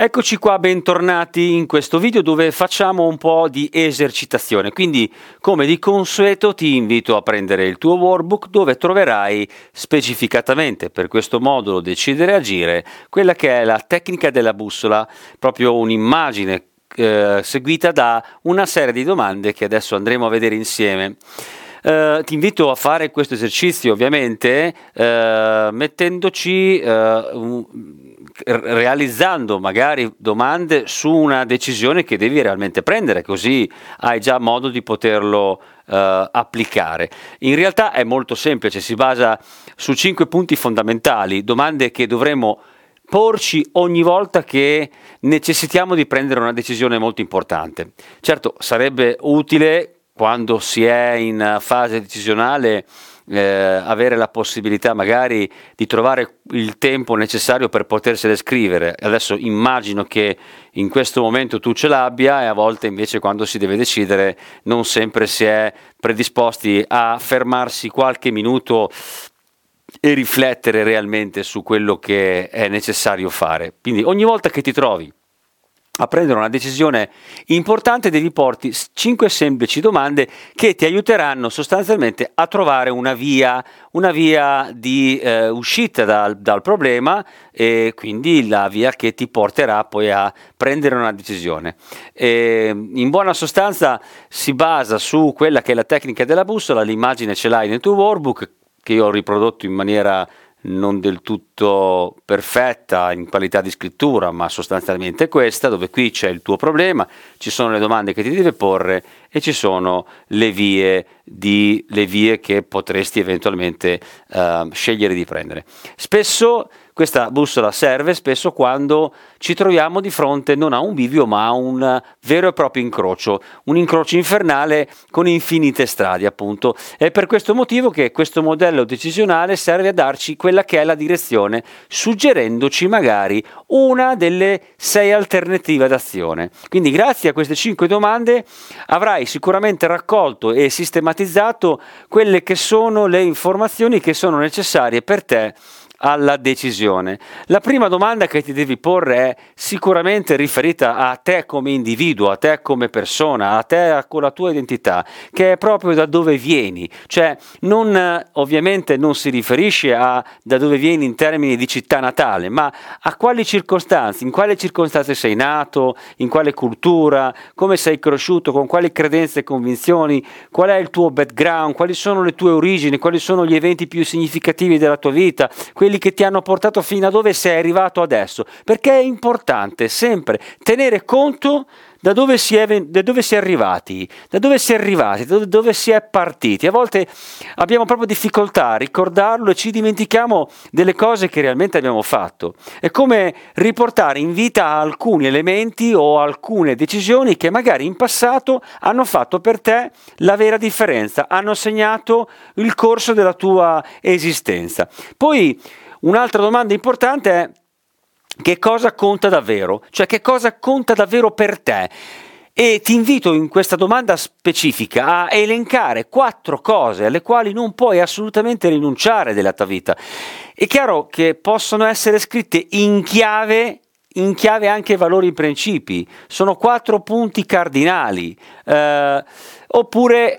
Eccoci qua, bentornati in questo video dove facciamo un po' di esercitazione. Quindi, come di consueto, ti invito a prendere il tuo workbook dove troverai specificatamente per questo modulo Decidere e Agire quella che è la tecnica della bussola, proprio un'immagine seguita da una serie di domande che adesso andremo a vedere insieme. Ti invito a fare questo esercizio ovviamente mettendoci realizzando magari domande su una decisione che devi realmente prendere, così hai già modo di poterlo applicare. In realtà è molto semplice, si basa su 5 punti fondamentali, domande che dovremo porci ogni volta che necessitiamo di prendere una decisione molto importante. Certo, sarebbe utile quando si è in fase decisionale avere la possibilità magari di trovare il tempo necessario per potersele scrivere. Adesso immagino che in questo momento tu ce l'abbia, e a volte invece quando si deve decidere non sempre si è predisposti a fermarsi qualche minuto e riflettere realmente su quello che è necessario fare. Quindi ogni volta che ti trovi a prendere una decisione importante devi porti 5 semplici domande che ti aiuteranno sostanzialmente a trovare una via di uscita dal problema, e quindi la via che ti porterà poi a prendere una decisione. In buona sostanza si basa su quella che è la tecnica della bussola. L'immagine ce l'hai nel tuo workbook, che io ho riprodotto in maniera non del tutto perfetta in qualità di scrittura, ma sostanzialmente questa, dove qui c'è il tuo problema, ci sono le domande che ti deve porre e ci sono le vie che potresti eventualmente scegliere di prendere. Spesso questa bussola serve quando ci troviamo di fronte non a un bivio ma a un vero e proprio incrocio, un incrocio infernale con infinite strade, appunto. È per questo motivo che questo modello decisionale serve a darci quella che è la direzione, suggerendoci magari una delle 6 alternative d'azione. Quindi grazie a queste 5 domande avrai sicuramente raccolto e sistematizzato quelle che sono le informazioni che sono necessarie per te alla decisione. La prima domanda che ti devi porre è sicuramente riferita a te come individuo, a te come persona, a te con la tua identità, che è proprio da dove vieni. Cioè ovviamente non si riferisce a da dove vieni in termini di città natale, ma a quali circostanze, in quale circostanze sei nato, in quale cultura, come sei cresciuto, con quali credenze e convinzioni, qual è il tuo background, quali sono le tue origini, quali sono gli eventi più significativi della tua vita, quelli che ti hanno portato fino a dove sei arrivato adesso, perché è importante sempre tenere conto da dove si è arrivati, da dove si è partiti. A volte abbiamo proprio difficoltà a ricordarlo e ci dimentichiamo delle cose che realmente abbiamo fatto. È come riportare in vita alcuni elementi o alcune decisioni che magari in passato hanno fatto per te la vera differenza, hanno segnato il corso della tua esistenza. Poi un'altra domanda importante è: che cosa conta davvero? Cioè, che cosa conta davvero per te? E ti invito in questa domanda specifica a elencare 4 cose alle quali non puoi assolutamente rinunciare della tua vita. È chiaro che possono essere scritte in chiave anche valori e principi. Sono 4 punti cardinali. Oppure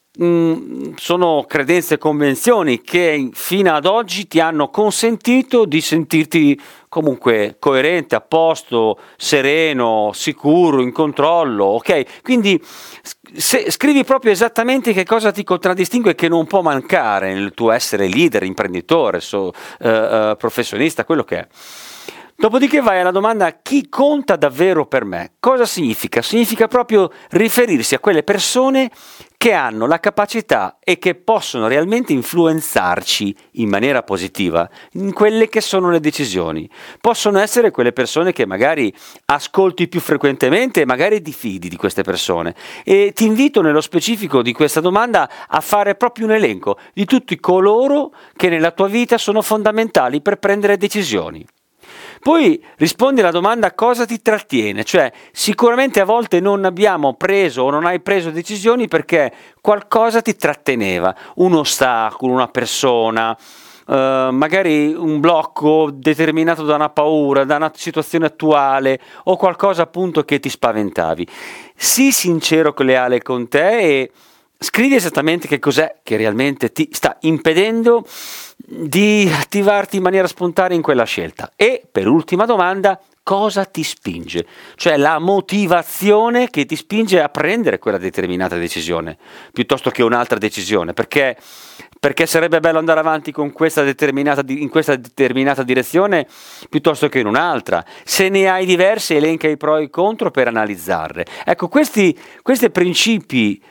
sono credenze e convenzioni che fino ad oggi ti hanno consentito di sentirti comunque coerente, a posto, sereno, sicuro, in controllo, ok? Quindi scrivi proprio esattamente che cosa ti contraddistingue e che non può mancare nel tuo essere leader, imprenditore, professionista, quello che è. Dopodiché vai alla domanda: chi conta davvero per me? Cosa significa? Significa proprio riferirsi a quelle persone che hanno la capacità e che possono realmente influenzarci in maniera positiva in quelle che sono le decisioni. Possono essere quelle persone che magari ascolti più frequentemente e magari ti fidi di queste persone. E ti invito nello specifico di questa domanda a fare proprio un elenco di tutti coloro che nella tua vita sono fondamentali per prendere decisioni. Poi rispondi alla domanda: cosa ti trattiene? Cioè, sicuramente a volte non abbiamo preso o non hai preso decisioni perché qualcosa ti tratteneva, un ostacolo, una persona, magari un blocco determinato da una paura, da una situazione attuale o qualcosa appunto che ti spaventavi. Sii sincero, leale con te e scrivi esattamente che cos'è che realmente ti sta impedendo di attivarti in maniera spontanea in quella scelta. E per ultima domanda, cosa ti spinge? Cioè la motivazione che ti spinge a prendere quella determinata decisione piuttosto che un'altra decisione, perché sarebbe bello andare avanti con in questa determinata direzione piuttosto che in un'altra. Se ne hai diverse, elenca i pro e i contro per analizzarle. Ecco, questi principi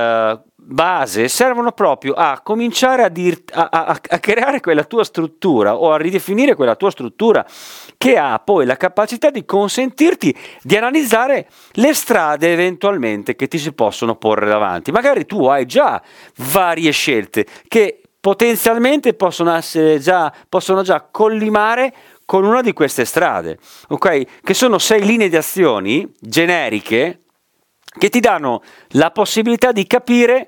base servono proprio a cominciare a creare quella tua struttura o a ridefinire quella tua struttura che ha poi la capacità di consentirti di analizzare le strade eventualmente che ti si possono porre davanti. Magari tu hai già varie scelte che potenzialmente possono già collimare con una di queste strade, ok? Che sono 6 linee di azioni generiche che ti danno la possibilità di capire,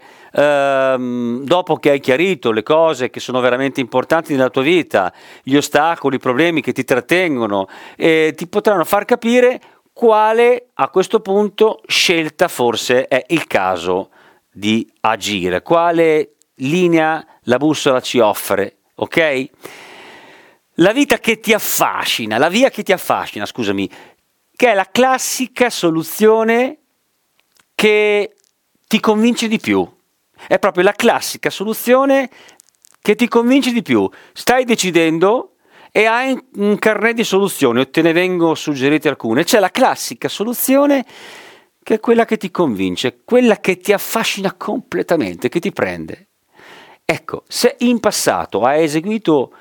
dopo che hai chiarito le cose che sono veramente importanti nella tua vita, gli ostacoli, i problemi che ti trattengono, ti potranno far capire quale a questo punto scelta forse è il caso di agire, quale linea la bussola ci offre, ok? La vita che ti affascina, la via che ti affascina, scusami, che è la classica soluzione che ti convince di più. È proprio la classica soluzione che ti convince di più. Stai decidendo e hai un carnet di soluzioni, o te ne vengo suggerite alcune. C'è la classica soluzione che è quella che ti convince, quella che ti affascina completamente, che ti prende. Ecco, se in passato hai seguito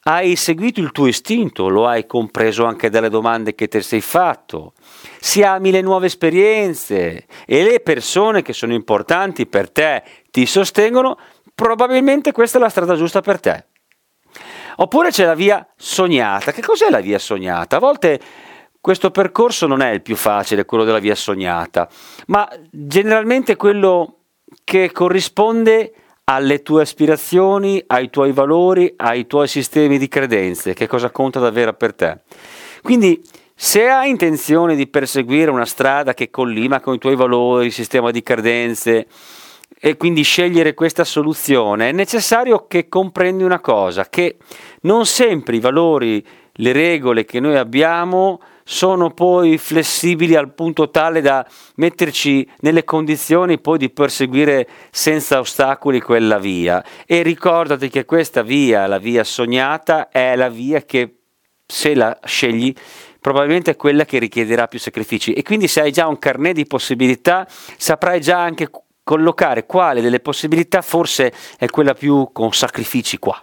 il tuo istinto, lo hai compreso anche dalle domande che ti sei fatto, se ami le nuove esperienze e le persone che sono importanti per te ti sostengono, probabilmente questa è la strada giusta per te. Oppure c'è la via sognata. Che cos'è la via sognata? A volte questo percorso non è il più facile, quello della via sognata, ma generalmente quello che corrisponde alle tue aspirazioni, ai tuoi valori, ai tuoi sistemi di credenze, che cosa conta davvero per te. Quindi, se hai intenzione di perseguire una strada che collima con i tuoi valori, sistema di credenze, e quindi scegliere questa soluzione, è necessario che comprendi una cosa, che non sempre i valori, le regole che noi abbiamo sono poi flessibili al punto tale da metterci nelle condizioni poi di perseguire senza ostacoli quella via. E ricordati che questa via, la via sognata, è la via che, se la scegli, probabilmente è quella che richiederà più sacrifici. E quindi, se hai già un carnet di possibilità, saprai già anche collocare quale delle possibilità forse è quella più con sacrifici qua.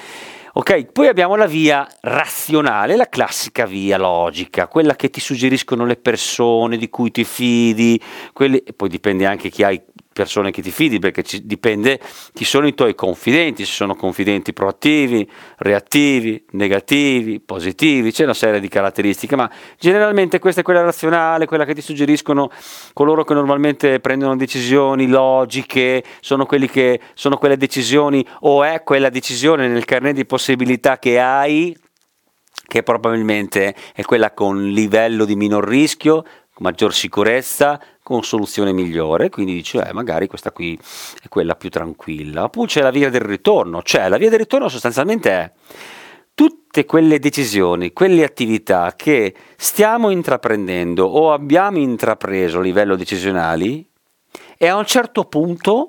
Ok, poi abbiamo la via razionale, la classica via logica, quella che ti suggeriscono le persone di cui ti fidi, e poi dipende anche chi hai persone che ti fidi, perché dipende chi sono i tuoi confidenti, se sono confidenti proattivi, reattivi, negativi, positivi, c'è una serie di caratteristiche, ma generalmente questa è quella razionale, quella che ti suggeriscono coloro che normalmente prendono decisioni logiche, sono quelle decisioni, o è quella decisione nel carnet di possibilità che hai, che probabilmente è quella con livello di minor rischio, maggior sicurezza, con soluzione migliore, quindi dice magari questa qui è quella più tranquilla. Oppure c'è la via del ritorno, la via del ritorno sostanzialmente è tutte quelle decisioni, quelle attività che stiamo intraprendendo o abbiamo intrapreso a livello decisionali, e a un certo punto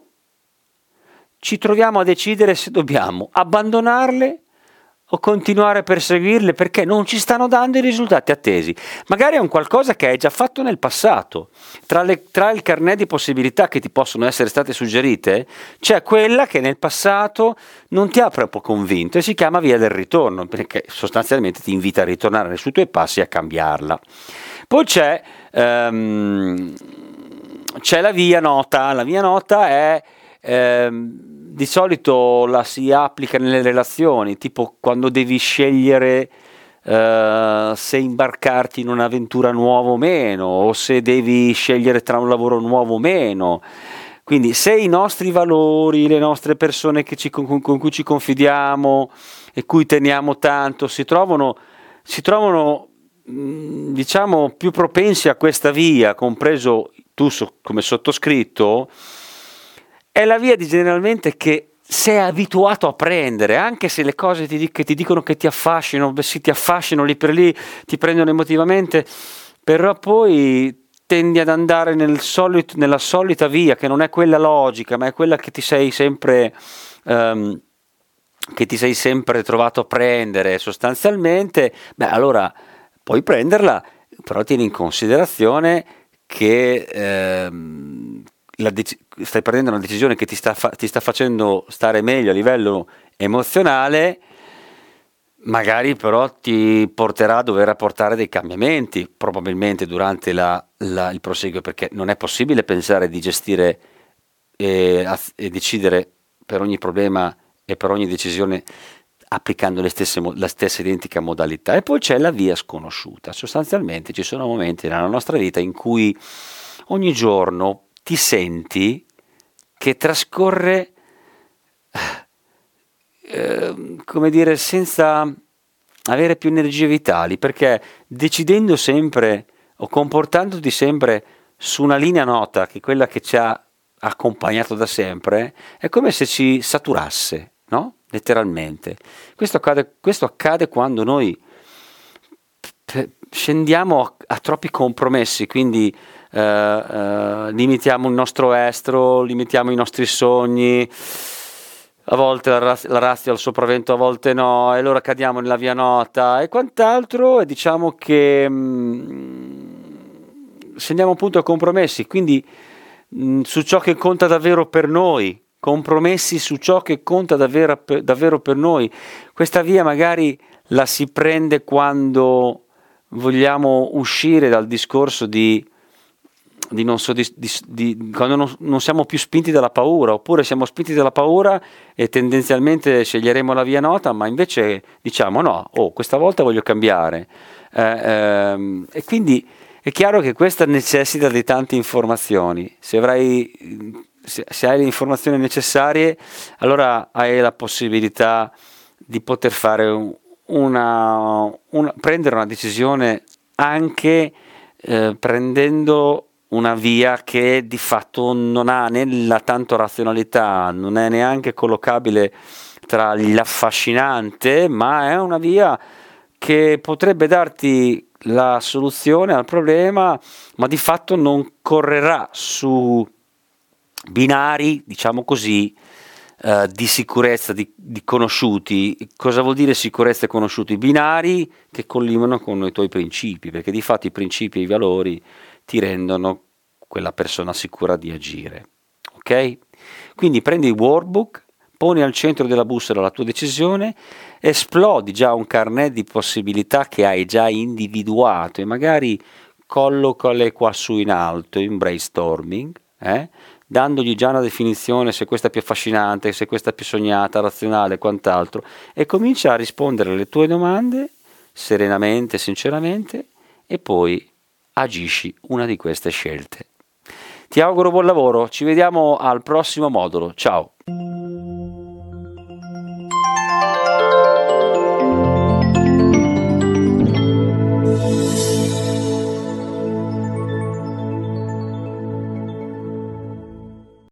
ci troviamo a decidere se dobbiamo abbandonarle o continuare a perseguirle perché non ci stanno dando i risultati attesi. Magari è un qualcosa che hai già fatto nel passato. Tra il carnet di possibilità che ti possono essere state suggerite, c'è quella che nel passato non ti ha proprio convinto e si chiama via del ritorno, perché sostanzialmente ti invita a ritornare sui tuoi passi e a cambiarla. Poi c'è la via nota. La via nota è di solito la si applica nelle relazioni, tipo quando devi scegliere se imbarcarti in un'avventura nuova o meno, o se devi scegliere tra un lavoro nuovo o meno. Quindi se i nostri valori, le nostre persone con cui ci confidiamo e cui teniamo tanto si trovano diciamo più propensi a questa via, compreso tu come sottoscritto, è la via generalmente che sei abituato a prendere, anche se le cose che ti dicono che ti affascinano, beh sì, ti affascinano lì per lì, ti prendono emotivamente, però poi tendi ad andare nella solita via, che non è quella logica, ma è quella ehm, che ti sei sempre trovato a prendere sostanzialmente. Beh, allora puoi prenderla, però tieni in considerazione che stai prendendo una decisione che ti sta facendo stare meglio a livello emozionale, magari però ti porterà a dover apportare dei cambiamenti, probabilmente durante il proseguo, perché non è possibile pensare di gestire e decidere per ogni problema e per ogni decisione applicando la stessa identica modalità. E poi c'è la via sconosciuta. Sostanzialmente ci sono momenti nella nostra vita in cui ogni giorno ti senti che trascorre, come dire, senza avere più energie vitali, perché decidendo sempre o comportandoti sempre su una linea nota, che è quella che ci ha accompagnato da sempre, è come se ci saturasse, no? Letteralmente. Questo accade quando noi scendiamo a troppi compromessi, quindi limitiamo il nostro estro, limitiamo i nostri sogni, a volte la razza al sopravvento, a volte no, e allora cadiamo nella via nota e quant'altro, e diciamo che scendiamo appunto a compromessi, quindi su ciò che conta davvero per noi, compromessi su ciò che conta davvero per noi. Questa via magari la si prende quando vogliamo uscire dal discorso di non quando non siamo più spinti dalla paura, oppure siamo spinti dalla paura e tendenzialmente sceglieremo la via nota, ma invece diciamo no, questa volta voglio cambiare. E quindi è chiaro che questa necessita di tante informazioni. Se hai le informazioni necessarie, allora hai la possibilità di poter fare prendere una decisione anche prendendo una via che di fatto non ha né la tanto razionalità, non è neanche collocabile tra l'affascinante, ma è una via che potrebbe darti la soluzione al problema, ma di fatto non correrà su binari, diciamo così, di sicurezza, di conosciuti. Cosa vuol dire sicurezza e conosciuti? Binari che collimano con i tuoi principi, perché di fatto i principi e i valori ti rendono quella persona sicura di agire. Ok? Quindi prendi il workbook, poni al centro della bussola la tua decisione, esplodi già un carnet di possibilità che hai già individuato e magari collocale qua su in alto in brainstorming, dandogli già una definizione, se questa è più affascinante, se questa è più sognata, razionale e quant'altro, e comincia a rispondere alle tue domande serenamente, sinceramente, e poi agisci una di queste scelte. Ti auguro buon lavoro, ci vediamo al prossimo modulo, ciao!